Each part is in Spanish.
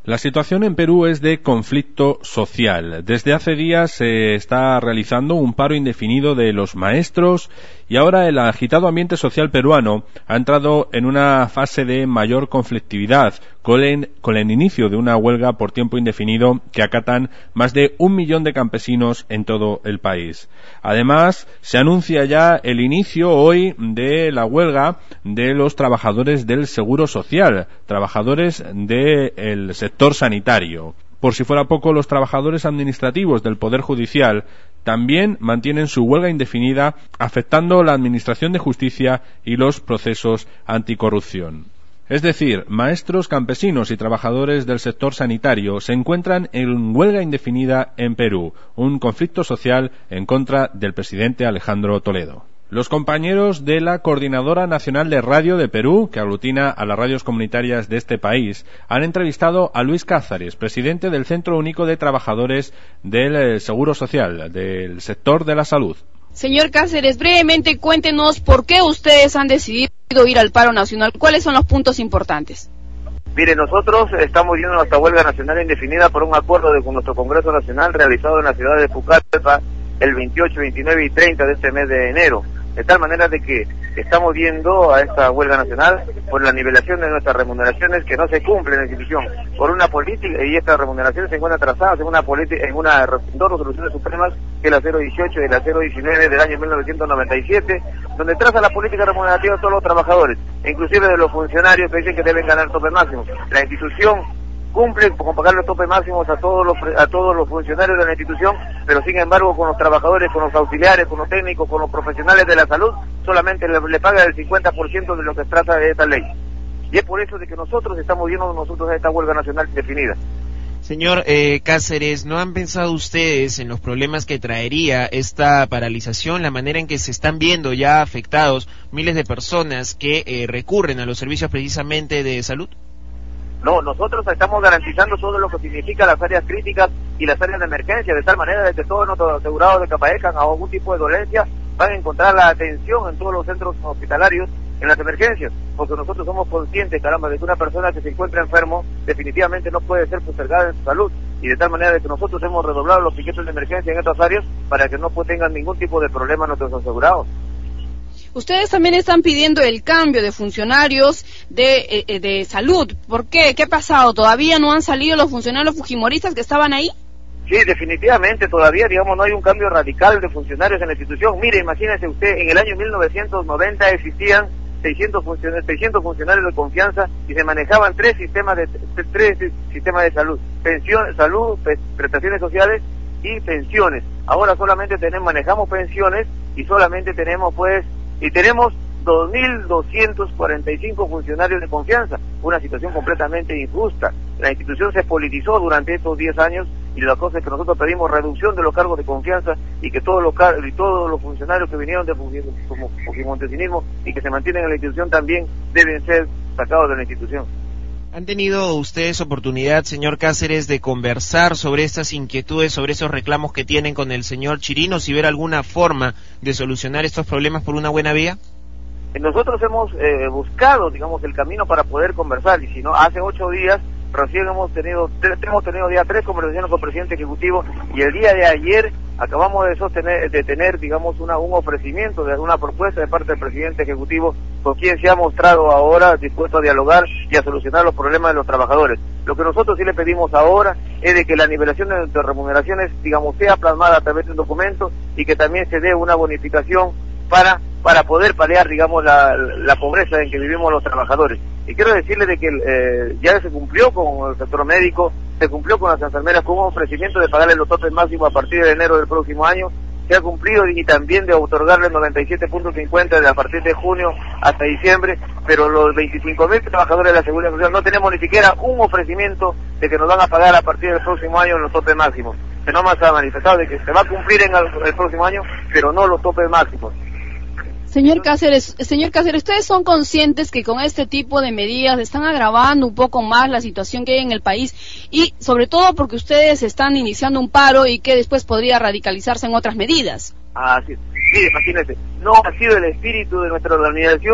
La situación en Perú es de conflicto social. Desde hace días se está realizando un paro indefinido de los maestros y ahora el agitado ambiente social peruano ha entrado en una fase de mayor conflictividad con el inicio de una huelga por tiempo indefinido que acatan más de 1 millón de campesinos en todo el país. Además, se anuncia ya el inicio hoy de la huelga de los trabajadores del Seguro Social, trabajadores del sector sanitario. Por si fuera poco, los trabajadores administrativos del Poder Judicial también mantienen su huelga indefinida, afectando la administración de justicia y los procesos anticorrupción. Es decir, maestros, campesinos y trabajadores del sector sanitario se encuentran en huelga indefinida en Perú, un conflicto social en contra del presidente Alejandro Toledo. Los compañeros de la Coordinadora Nacional de Radio de Perú, que aglutina a las radios comunitarias de este país, han entrevistado a Luis Cázares, presidente del Centro Único de Trabajadores del Seguro Social, del sector de la salud. Señor Cáceres, brevemente cuéntenos por qué ustedes han decidido ir al paro nacional. ¿Cuáles son los puntos importantes? Mire, nosotros estamos yendo a nuestra huelga nacional indefinida por un acuerdo con nuestro Congreso Nacional realizado en la ciudad de Pucallpa el 28, 29 y 30 de este mes de enero. De tal manera de que estamos viendo a esta huelga nacional por la nivelación de nuestras remuneraciones que no se cumple en la institución, por una política, y estas remuneraciones se encuentran trazadas en dos resoluciones supremas, que es la 018 y la 019 del año 1997, donde traza la política remunerativa de todos los trabajadores, inclusive de los funcionarios que dicen que deben ganar tope máximo. La institución cumple con pagar los topes máximos a todos los funcionarios de la institución, pero sin embargo con los trabajadores, con los auxiliares, con los técnicos, con los profesionales de la salud, solamente le paga el 50% de lo que trata de esta ley. Y es por eso de que nosotros estamos yendo a esta huelga nacional definida. Señor Cáceres, ¿no han pensado ustedes en los problemas que traería esta paralización, la manera en que se están viendo ya afectados miles de personas que recurren a los servicios precisamente de salud? No, nosotros estamos garantizando todo lo que significa las áreas críticas y las áreas de emergencia, de tal manera de que todos nuestros asegurados de que padezcan a algún tipo de dolencia van a encontrar la atención en todos los centros hospitalarios en las emergencias, porque nosotros somos conscientes, caramba, de que una persona que se encuentra enfermo definitivamente no puede ser postergada en su salud, y de tal manera de que nosotros hemos redoblado los piquetes de emergencia en estas áreas para que no tengan ningún tipo de problema nuestros asegurados. Ustedes también están pidiendo el cambio de funcionarios de salud. ¿Por qué? ¿Qué ha pasado? ¿Todavía no han salido los funcionarios fujimoristas que estaban ahí? Sí, definitivamente, todavía, no hay un cambio radical de funcionarios en la institución. Mire, imagínese usted, en el año 1990 existían 600 funcionarios de confianza y se manejaban tres sistemas de salud: prestaciones sociales y pensiones. Ahora solamente manejamos pensiones y solamente tenemos 2.245 funcionarios de confianza, una situación completamente injusta. La institución se politizó durante estos 10 años y la cosa es que nosotros pedimos reducción de los cargos de confianza y que todos los funcionarios que vinieron de fujimontesinismo y que se mantienen en la institución también deben ser sacados de la institución. ¿Han tenido ustedes oportunidad, señor Cáceres, de conversar sobre estas inquietudes, sobre esos reclamos que tienen con el señor Chirinos y ver alguna forma de solucionar estos problemas por una buena vía? Nosotros hemos buscado, el camino para poder conversar, y si no, hace 8 días recién hemos tenido ya 3 conversaciones con el presidente ejecutivo, y el día de ayer acabamos de tener un ofrecimiento, de una propuesta de parte del presidente ejecutivo, con quien se ha mostrado ahora dispuesto a dialogar y a solucionar los problemas de los trabajadores. Lo que nosotros sí le pedimos ahora es de que la nivelación de remuneraciones, sea plasmada a través de un documento y que también se dé una bonificación para poder paliar, la pobreza en que vivimos los trabajadores. Y quiero decirle de que ya se cumplió con el sector médico, se cumplió con las enfermeras con un ofrecimiento de pagarle los topes máximos a partir de enero del próximo año, se ha cumplido, y también de otorgarle 97.50 a partir de junio hasta diciembre, pero los 25.000 trabajadores de la Seguridad Social no tenemos ni siquiera un ofrecimiento de que nos van a pagar a partir del próximo año los topes máximos. Se nos ha manifestado de que se va a cumplir en el próximo año, pero no los topes máximos. Señor Cáceres, ¿ustedes son conscientes que con este tipo de medidas están agravando un poco más la situación que hay en el país, y sobre todo porque ustedes están iniciando un paro y que después podría radicalizarse en otras medidas? Sí, imagínense, no ha sido el espíritu de nuestra organización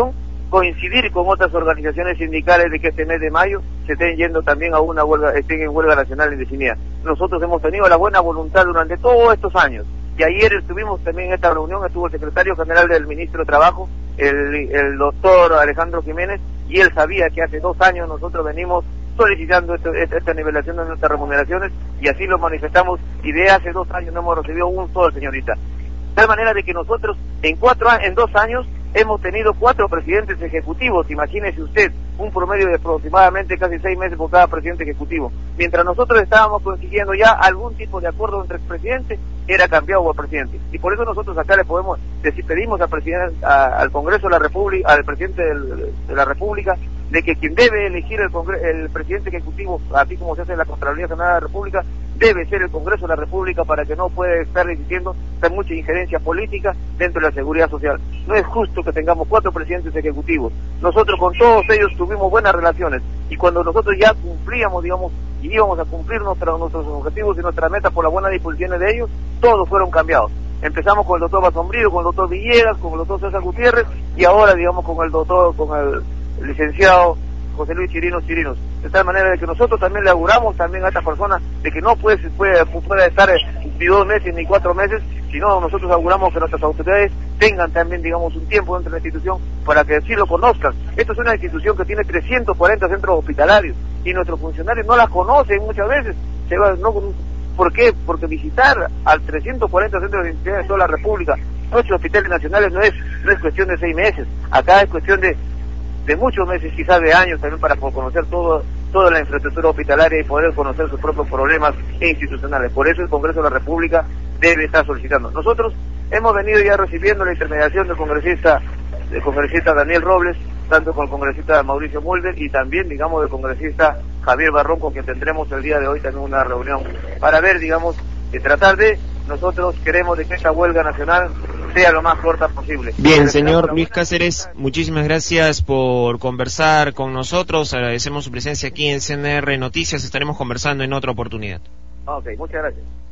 coincidir con otras organizaciones sindicales de que este mes de mayo se estén yendo también a una huelga, estén en huelga nacional indefinida. Nosotros hemos tenido la buena voluntad durante todos estos años, y ayer estuvimos también en esta reunión, estuvo el secretario general del ministro de Trabajo, el doctor Alejandro Jiménez, y él sabía que hace 2 años nosotros venimos solicitando esta nivelación de nuestras remuneraciones, y así lo manifestamos, y de hace 2 años no hemos recibido un sol, señorita. De tal manera de que nosotros en 2 años hemos tenido 4 presidentes ejecutivos, imagínese usted, un promedio de aproximadamente casi 6 meses por cada presidente ejecutivo. Mientras nosotros estábamos consiguiendo ya algún tipo de acuerdo entre el presidente, era cambiado al presidente. Y por eso nosotros acá le podemos decir, pedimos al presidente, al Congreso de la República, al presidente de la República, de que quien debe elegir el presidente ejecutivo, así como se hace en la Contraloría General de la República, debe ser el Congreso de la República, para que no pueda estar existiendo mucha injerencia política dentro de la seguridad social. No es justo que tengamos 4 presidentes ejecutivos. Nosotros con todos ellos tuvimos buenas relaciones, y cuando nosotros ya cumplíamos, digamos, y íbamos a cumplir nuestros objetivos y nuestras metas por las buenas disposiciones de ellos, todos fueron cambiados. Empezamos con el doctor Basombrío, con el doctor Villegas, con el doctor César Gutiérrez, y ahora, digamos, con el licenciado José Luis Chirinos. De tal manera de que nosotros también le auguramos también a estas personas de que no puede estar ni 2 meses ni 4 meses, sino nosotros auguramos que nuestras autoridades tengan también, digamos, un tiempo dentro de la institución para que sí lo conozcan. Esto es una institución que tiene 340 centros hospitalarios, y nuestros funcionarios no las conocen muchas veces. ¿Por qué? Porque visitar al 340 centros de instituciones de toda la República, nuestros hospitales nacionales, no es cuestión de 6 meses, acá es cuestión de muchos meses, quizás de años también, para conocer toda la infraestructura hospitalaria y poder conocer sus propios problemas institucionales. Por eso el Congreso de la República debe estar solicitando. Nosotros hemos venido ya recibiendo la intermediación del congresista Daniel Robles, tanto con el congresista Mauricio Mulder, y también, digamos, del congresista Javier Barrón, con quien tendremos el día de hoy también una reunión para ver, digamos, tratar de, nosotros queremos de que esta huelga nacional sea lo más corta posible. Bien, señor Luis Cáceres, muchísimas gracias por conversar con nosotros, agradecemos su presencia aquí en CNR Noticias, estaremos conversando en otra oportunidad. Ok, muchas gracias.